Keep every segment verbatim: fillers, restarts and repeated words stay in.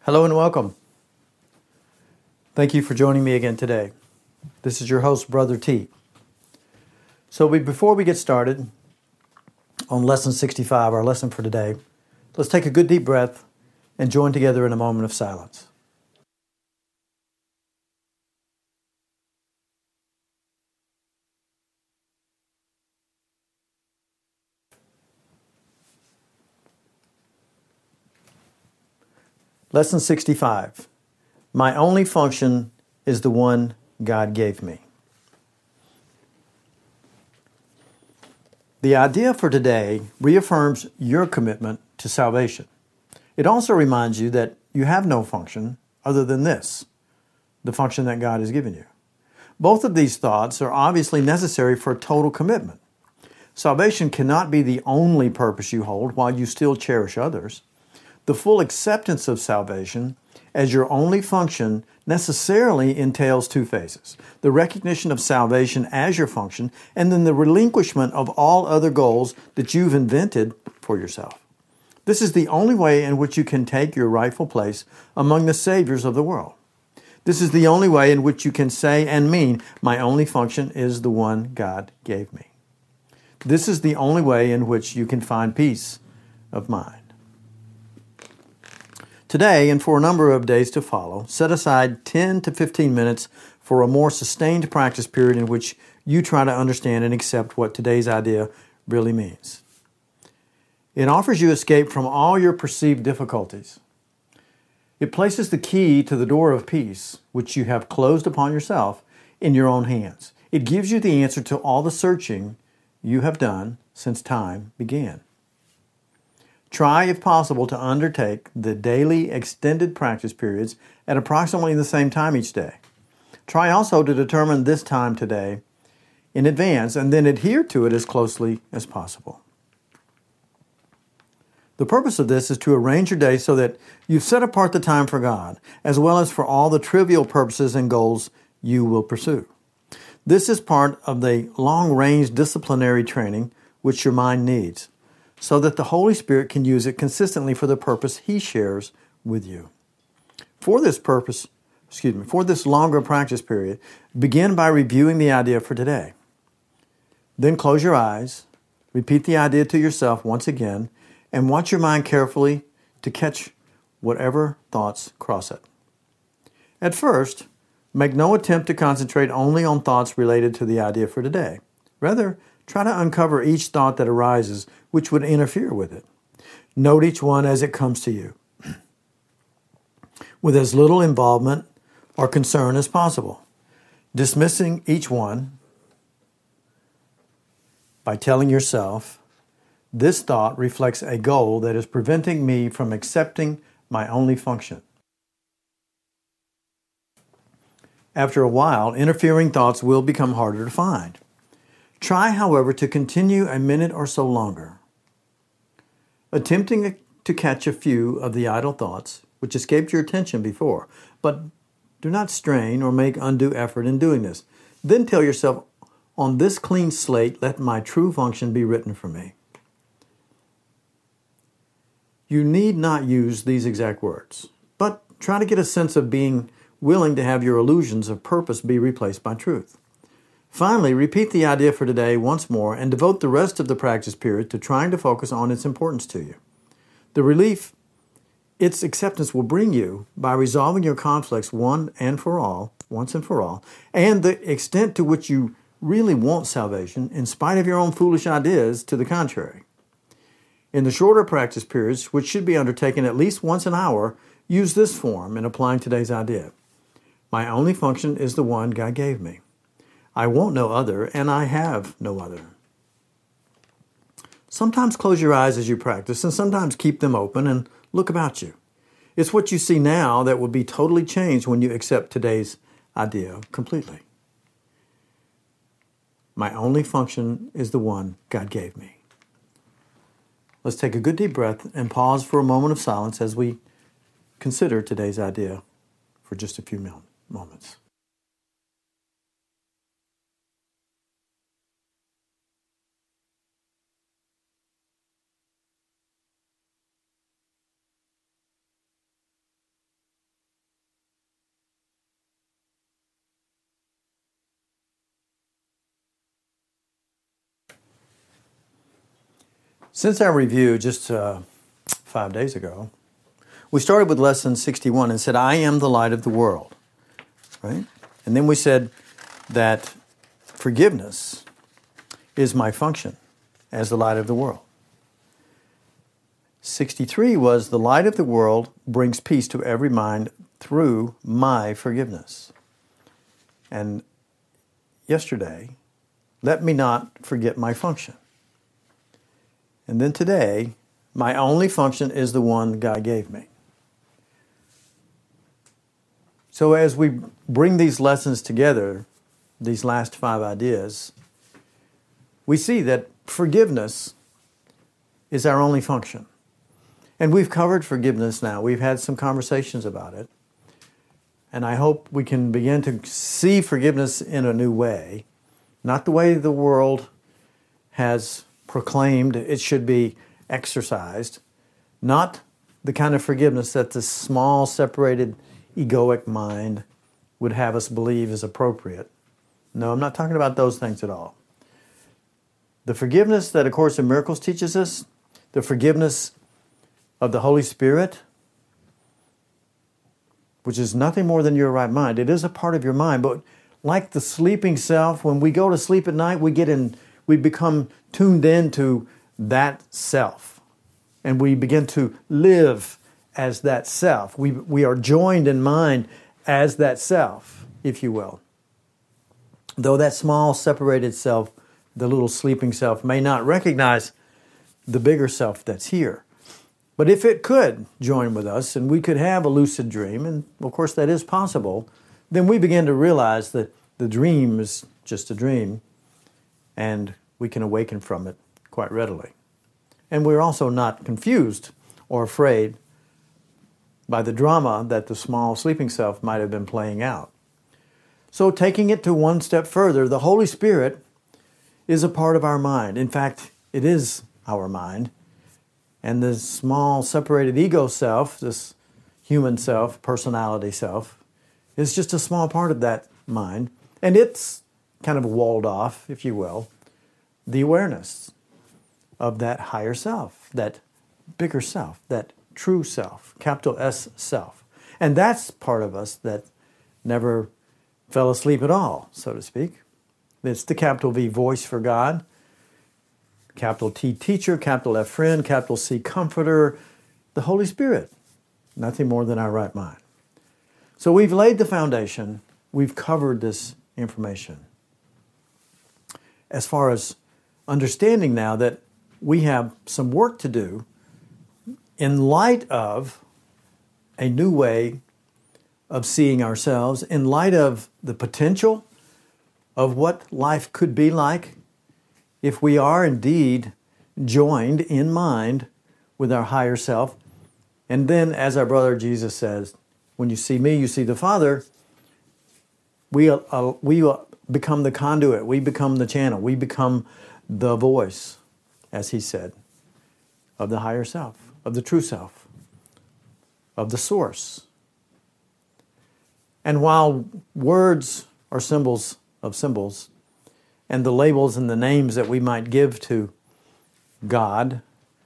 Hello and welcome. Thank you for joining me again today. This is your host, Brother T. So we, before we get started on Lesson sixty-five, our lesson for today, let's take a good deep breath and join together in a moment of silence. Lesson sixty-five. My only function is the one God gave me. The idea for today reaffirms your commitment to salvation. It also reminds you that you have no function other than this, the function that God has given you. Both of these thoughts are obviously necessary for total commitment. Salvation cannot be the only purpose you hold while you still cherish others. The full acceptance of salvation as your only function necessarily entails two phases: the recognition of salvation as your function, and then the relinquishment of all other goals that you've invented for yourself. This is the only way in which you can take your rightful place among the saviors of the world. This is the only way in which you can say and mean, my only function is the one God gave me. This is the only way in which you can find peace of mind. Today, and for a number of days to follow, set aside ten to fifteen minutes for a more sustained practice period in which you try to understand and accept what today's idea really means. It offers you escape from all your perceived difficulties. It places the key to the door of peace, which you have closed upon yourself, in your own hands. It gives you the answer to all the searching you have done since time began. Try, if possible, to undertake the daily extended practice periods at approximately the same time each day. Try also to determine this time today in advance and then adhere to it as closely as possible. The purpose of this is to arrange your day so that you've set apart the time for God, as well as for all the trivial purposes and goals you will pursue. This is part of the long-range disciplinary training which your mind needs, so that the Holy Spirit can use it consistently for the purpose He shares with you. For this purpose, excuse me, for this longer practice period, begin by reviewing the idea for today. Then close your eyes, repeat the idea to yourself once again, and watch your mind carefully to catch whatever thoughts cross it. At first, make no attempt to concentrate only on thoughts related to the idea for today. Rather, try to uncover each thought that arises which would interfere with it. Note each one as it comes to you, with as little involvement or concern as possible, dismissing each one by telling yourself, this thought reflects a goal that is preventing me from accepting my only function. After a while, interfering thoughts will become harder to find. Try, however, to continue a minute or so longer, attempting to catch a few of the idle thoughts which escaped your attention before, but do not strain or make undue effort in doing this. Then tell yourself, on this clean slate, let my true function be written for me. You need not use these exact words, but try to get a sense of being willing to have your illusions of purpose be replaced by truth. Finally, repeat the idea for today once more and devote the rest of the practice period to trying to focus on its importance to you. The relief its acceptance will bring you by resolving your conflicts one and for all, once and for all, and the extent to which you really want salvation in spite of your own foolish ideas to the contrary. In the shorter practice periods, which should be undertaken at least once an hour, use this form in applying today's idea. My only function is the one God gave me. I want no other, and I have no other. Sometimes close your eyes as you practice, and sometimes keep them open and look about you. It's what you see now that will be totally changed when you accept today's idea completely. My only function is the one God gave me. Let's take a good deep breath and pause for a moment of silence as we consider today's idea for just a few moments. Since our review just uh, five days ago, we started with lesson sixty-one and said, I am the light of the world, right? And then we said that forgiveness is my function as the light of the world. sixty-three was the light of the world brings peace to every mind through my forgiveness. And yesterday, let me not forget my function. And then today, my only function is the one God gave me. So as we bring these lessons together, these last five ideas, we see that forgiveness is our only function. And we've covered forgiveness now. We've had some conversations about it. And I hope we can begin to see forgiveness in a new way, not the way the world has proclaimed it should be exercised, not the kind of forgiveness that the small, separated, egoic mind would have us believe is appropriate. No, I'm not talking about those things at all. The forgiveness that A Course in Miracles teaches us, the forgiveness of the Holy Spirit, which is nothing more than your right mind. It is a part of your mind, but like the sleeping self, when we go to sleep at night, we get in, we become tuned into that self, and we begin to live as that self. We we are joined in mind as that self, if you will. Though that small separated self, the little sleeping self, may not recognize the bigger self that's here. But if it could join with us and we could have a lucid dream, and of course that is possible, then we begin to realize that the dream is just a dream and we can awaken from it quite readily. And we're also not confused or afraid by the drama that the small sleeping self might have been playing out. So taking it to one step further, the Holy Spirit is a part of our mind. In fact, it is our mind. And the small separated ego self, this human self, personality self, is just a small part of that mind. And it's kind of walled off, if you will, the awareness of that higher self, that bigger self, that true self, capital S self. And that's part of us that never fell asleep at all, so to speak. It's the capital V voice for God, capital T teacher, capital F friend, capital C comforter, the Holy Spirit, nothing more than our right mind. So we've laid the foundation, we've covered this information. As far as understanding now that we have some work to do in light of a new way of seeing ourselves, in light of the potential of what life could be like if we are indeed joined in mind with our higher self. And then, as our brother Jesus says, when you see me, you see the Father. We, uh, we uh, become the conduit. We become the channel. We become the voice, as he said, of the higher self, of the true self, of the source. And while words are symbols of symbols, and the labels and the names that we might give to God,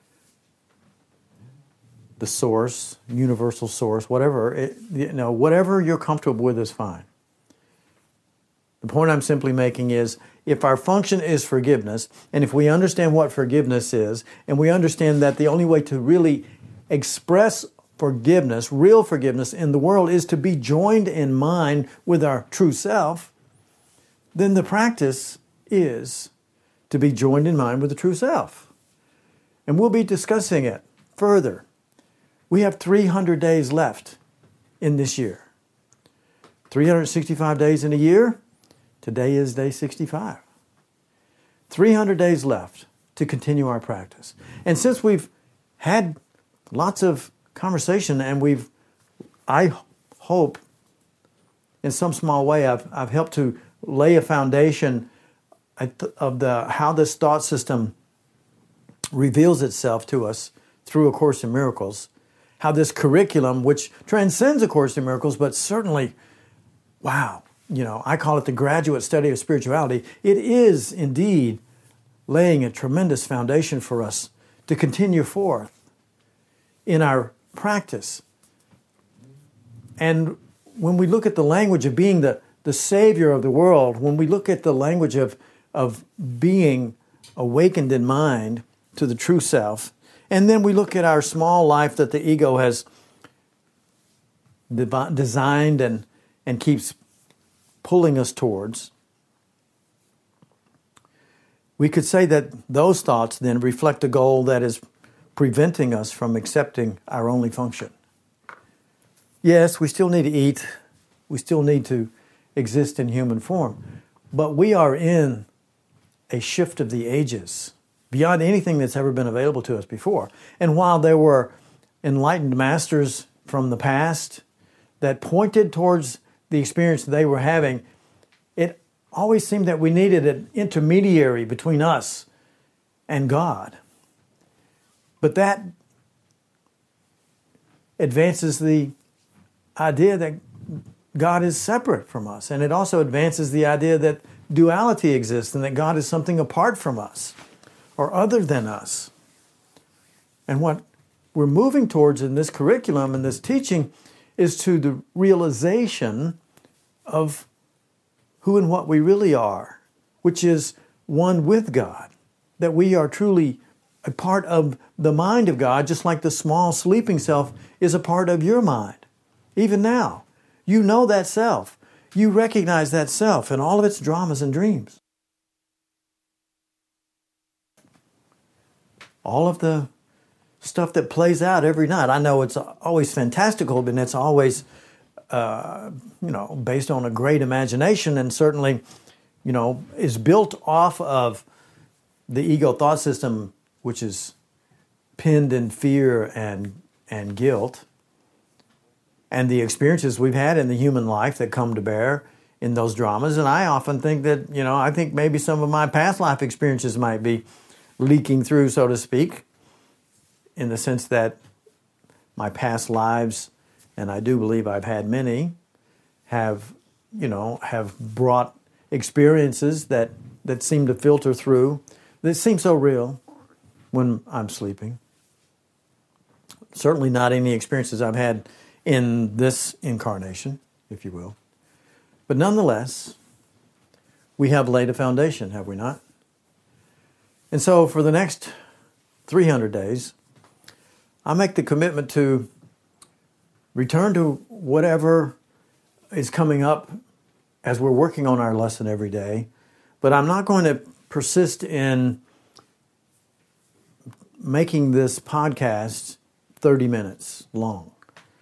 the source, universal source, whatever, it, you know, whatever you're comfortable with is fine. The point I'm simply making is, if our function is forgiveness, and if we understand what forgiveness is, and we understand that the only way to really express forgiveness, real forgiveness in the world, is to be joined in mind with our true self, then the practice is to be joined in mind with the true self. And we'll be discussing it further. We have three hundred days left in this year. three hundred sixty-five days in a year. Today is day sixty-five. three hundred days left to continue our practice. And since we've had lots of conversation and we've, I hope, in some small way, I've, I've helped to lay a foundation of the how this thought system reveals itself to us through A Course in Miracles, how this curriculum, which transcends A Course in Miracles, but certainly, wow, you know, I call it the graduate study of spirituality. It is indeed laying a tremendous foundation for us to continue forth in our practice. And when we look at the language of being the, the Savior of the world, when we look at the language of, of being awakened in mind to the true self, and then we look at our small life that the ego has devi- designed and, and keeps pulling us towards, we could say that those thoughts then reflect a goal that is preventing us from accepting our only function. Yes, we still need to eat. We still need to exist in human form. But we are in a shift of the ages beyond anything that's ever been available to us before. And while there were enlightened masters from the past that pointed towards the experience they were having, it always seemed that we needed an intermediary between us and God. But that advances the idea that God is separate from us. And it also advances the idea that duality exists and that God is something apart from us or other than us. And what we're moving towards in this curriculum and this teaching is to the realization of who and what we really are, which is one with God, that we are truly a part of the mind of God, just like the small sleeping self is a part of your mind. Even now, you know that self. You recognize that self and all of its dramas and dreams. All of the stuff that plays out every night. I know it's always fantastical, but it's always, uh, you know, based on a great imagination, and certainly, you know, is built off of the ego thought system, which is pinned in fear and and guilt, and the experiences we've had in the human life that come to bear in those dramas. And I often think that, you know, I think maybe some of my past life experiences might be leaking through, so to speak, in the sense that my past lives, and I do believe I've had many, have, you know, have brought experiences that, that seem to filter through, that seem so real when I'm sleeping. Certainly not any experiences I've had in this incarnation, if you will. But nonetheless, we have laid a foundation, have we not? And so for the next three hundred days, I make the commitment to return to whatever is coming up as we're working on our lesson every day. But I'm not going to persist in making this podcast thirty minutes long.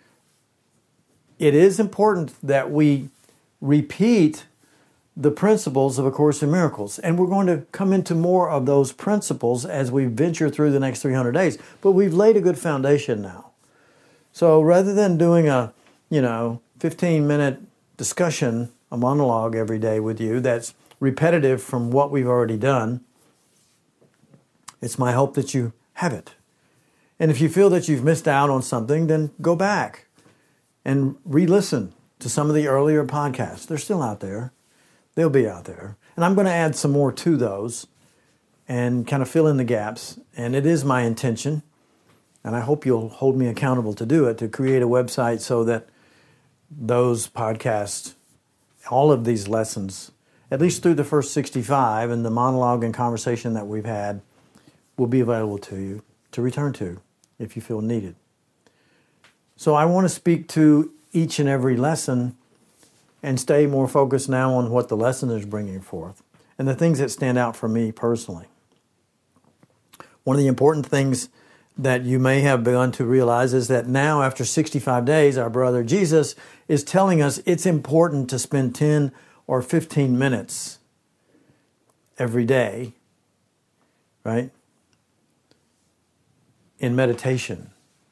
It is important that we repeat the principles of A Course in Miracles. And we're going to come into more of those principles as we venture through the next three hundred days. But we've laid a good foundation now. So rather than doing a, you know, fifteen minute discussion, a monologue every day with you that's repetitive from what we've already done, it's my hope that you have it. And if you feel that you've missed out on something, then go back and re-listen to some of the earlier podcasts. They're still out there. They'll be out there. And I'm going to add some more to those and kind of fill in the gaps. And it is my intention, and I hope you'll hold me accountable to do it, to create a website so that those podcasts, all of these lessons, at least through the first sixty-five and the monologue and conversation that we've had, will be available to you to return to if you feel needed. So I want to speak to each and every lesson and stay more focused now on what the lesson is bringing forth and the things that stand out for me personally. One of the important things that you may have begun to realize is that now, after sixty-five days, our brother Jesus is telling us it's important to spend ten or fifteen minutes every day, right, in meditation,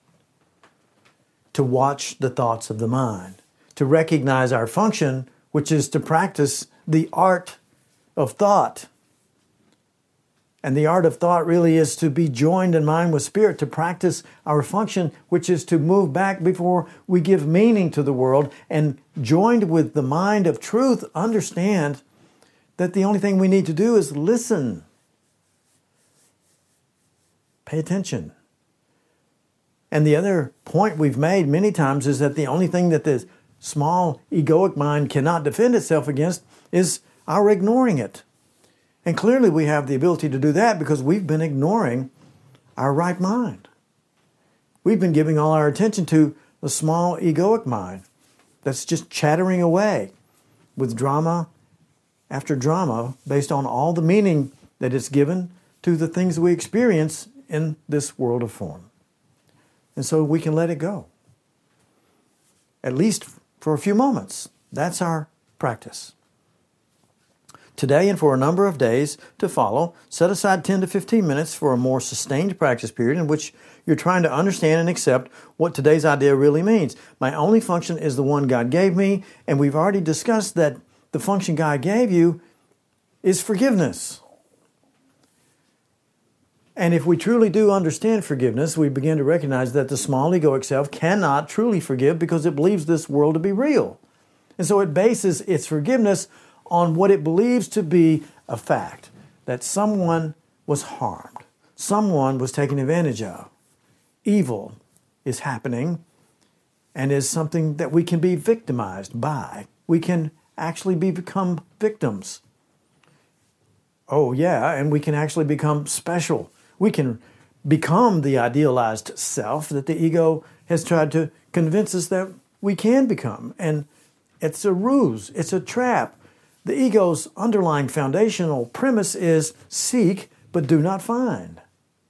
to watch the thoughts of the mind, to recognize our function, which is to practice the art of thought. And the art of thought really is to be joined in mind with spirit, to practice our function, which is to move back before we give meaning to the world, and joined with the mind of truth, understand that the only thing we need to do is listen. Pay attention. And the other point we've made many times is that the only thing that this small egoic mind cannot defend itself against is our ignoring it. And clearly we have the ability to do that because we've been ignoring our right mind. We've been giving all our attention to the small egoic mind that's just chattering away with drama after drama based on all the meaning that it's given to the things we experience in this world of form. And so we can let it go. At least for a few moments. That's our practice. Today and for a number of days to follow, set aside ten to fifteen minutes for a more sustained practice period in which you're trying to understand and accept what today's idea really means. My only function is the one God gave me, and we've already discussed that the function God gave you is forgiveness. And if we truly do understand forgiveness, we begin to recognize that the small egoic self cannot truly forgive because it believes this world to be real. And so it bases its forgiveness on what it believes to be a fact, that someone was harmed, someone was taken advantage of. Evil is happening and is something that we can be victimized by. We can actually be, become victims. Oh yeah, and we can actually become special. We can become the idealized self that the ego has tried to convince us that we can become. And it's a ruse. It's a trap. The ego's underlying foundational premise is seek, but do not find.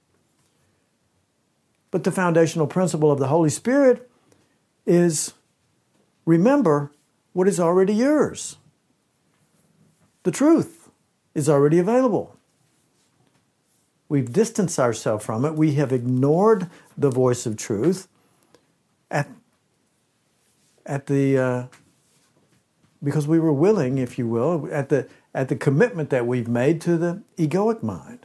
But the foundational principle of the Holy Spirit is remember what is already yours. The truth is already available. We've distanced ourselves from it. We have ignored the voice of truth at, at the, uh, because we were willing, if you will, at the, at the commitment that we've made to the egoic mind.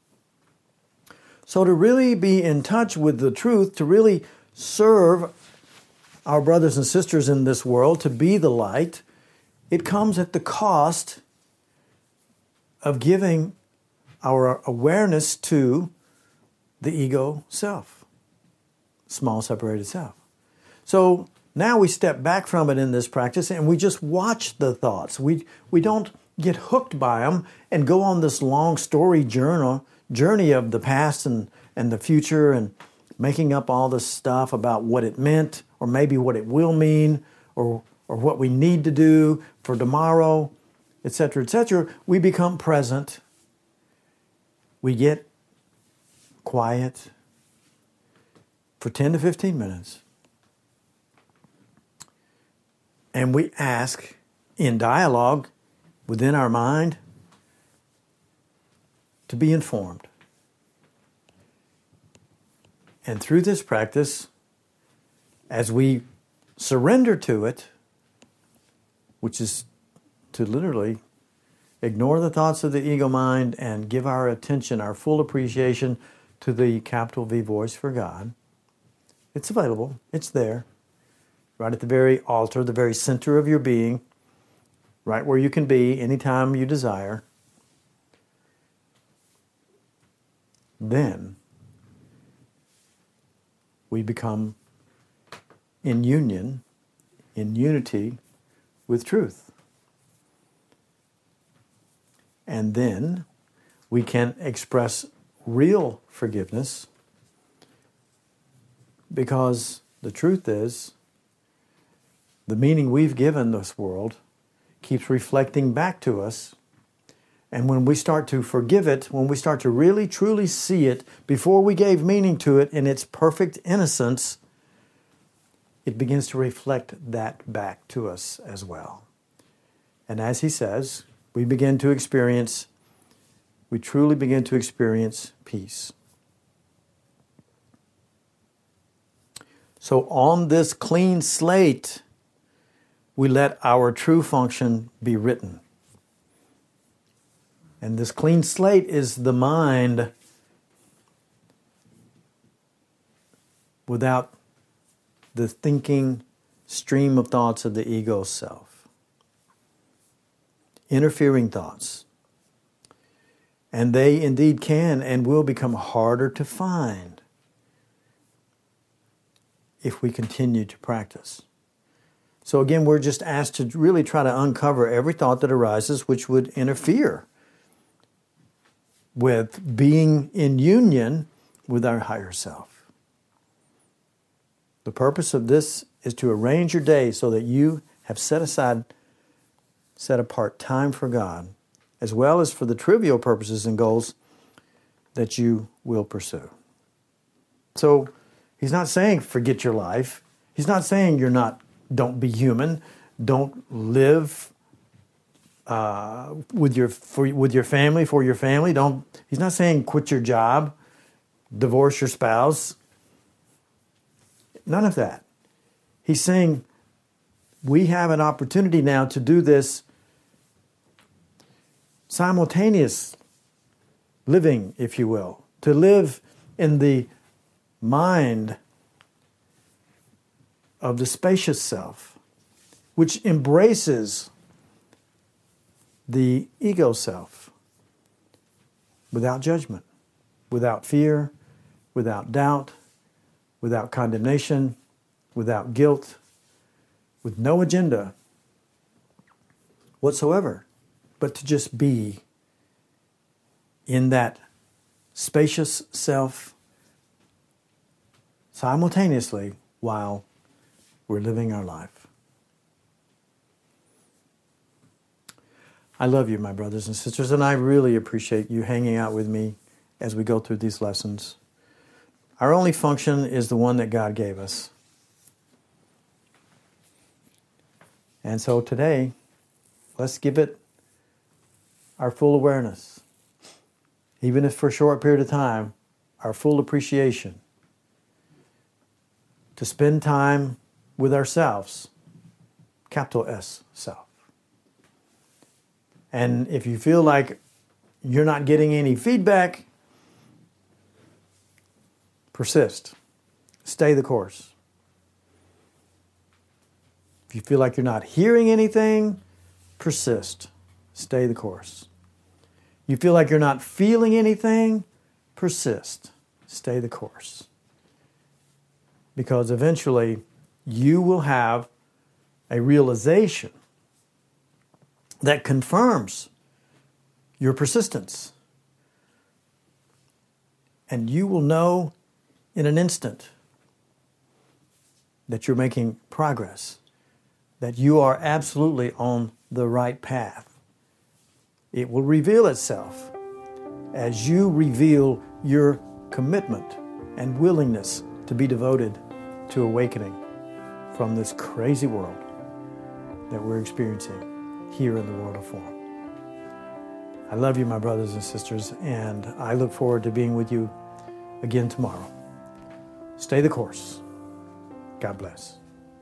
So to really be in touch with the truth, to really serve our brothers and sisters in this world, to be the light, it comes at the cost of giving our awareness to the ego self, small separated self. So now we step back from it in this practice and we just watch the thoughts. We, we don't get hooked by them and go on this long story journal, journey of the past and, and the future and making up all this stuff about what it meant or maybe what it will mean or, or what we need to do for tomorrow, et cetera, et cetera. We become present. We get quiet for ten to fifteen minutes. And we ask in dialogue within our mind to be informed. And through this practice, as we surrender to it, which is to literally ignore the thoughts of the ego mind and give our attention, our full appreciation to the capital V voice for God. It's available. It's there. Right at the very altar, the very center of your being, right where you can be anytime you desire. Then we become in union, in unity with truth. And then we can express real forgiveness because the truth is the meaning we've given this world keeps reflecting back to us. And when we start to forgive it, when we start to really truly see it before we gave meaning to it in its perfect innocence, it begins to reflect that back to us as well. And as he says, we begin to experience, we truly begin to experience peace. So on this clean slate, we let our true function be written. And this clean slate is the mind without the thinking stream of thoughts of the ego self. Interfering thoughts. And they indeed can and will become harder to find if we continue to practice. So again, we're just asked to really try to uncover every thought that arises which would interfere with being in union with our higher self. The purpose of this is to arrange your day so that you have set aside, set apart time for God, as well as for the trivial purposes and goals that you will pursue. So he's not saying forget your life. He's not saying you're not, don't be human, don't live uh, with your for, with your family for your family. Don't. He's not saying quit your job, divorce your spouse. None of that. He's saying we have an opportunity now to do this simultaneous living, if you will, to live in the mind of the spacious self, which embraces the ego self without judgment, without fear, without doubt, without condemnation, without guilt, with no agenda whatsoever, but to just be in that spacious self simultaneously while we're living our life. I love you, my brothers and sisters, and I really appreciate you hanging out with me as we go through these lessons. Our only function is the one that God gave us. And so today, let's give it our full awareness, even if for a short period of time, our full appreciation, to spend time with ourselves, capital S, self. And if you feel like you're not getting any feedback, persist. Stay the course. If you feel like you're not hearing anything, persist. Stay the course. You feel like you're not feeling anything, persist. Stay the course. Because eventually you will have a realization that confirms your persistence. And you will know in an instant that you're making progress, that you are absolutely on the right path. It will reveal itself as you reveal your commitment and willingness to be devoted to awakening from this crazy world that we're experiencing here in the world of form. I love you, my brothers and sisters, and I look forward to being with you again tomorrow. Stay the course. God bless.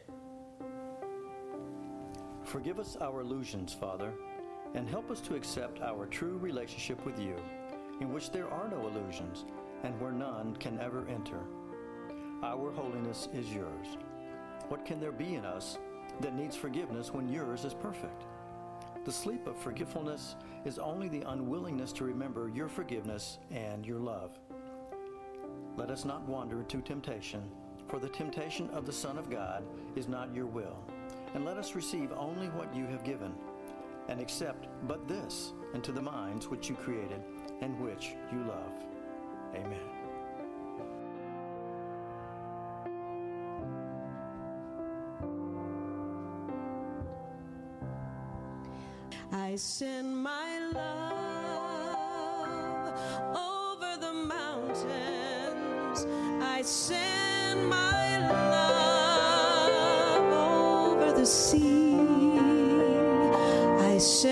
Forgive us our illusions, Father, and help us to accept our true relationship with you, in which there are no illusions and where none can ever enter. Our holiness is yours. What can there be in us that needs forgiveness when yours is perfect? The sleep of forgetfulness is only the unwillingness to remember your forgiveness and your love. Let us not wander into temptation, for the temptation of the Son of God is not your will. And let us receive only what you have given, and accept but this into the minds which you created and which you love. Amen. I send my love over the mountains. I send my love over the sea. I send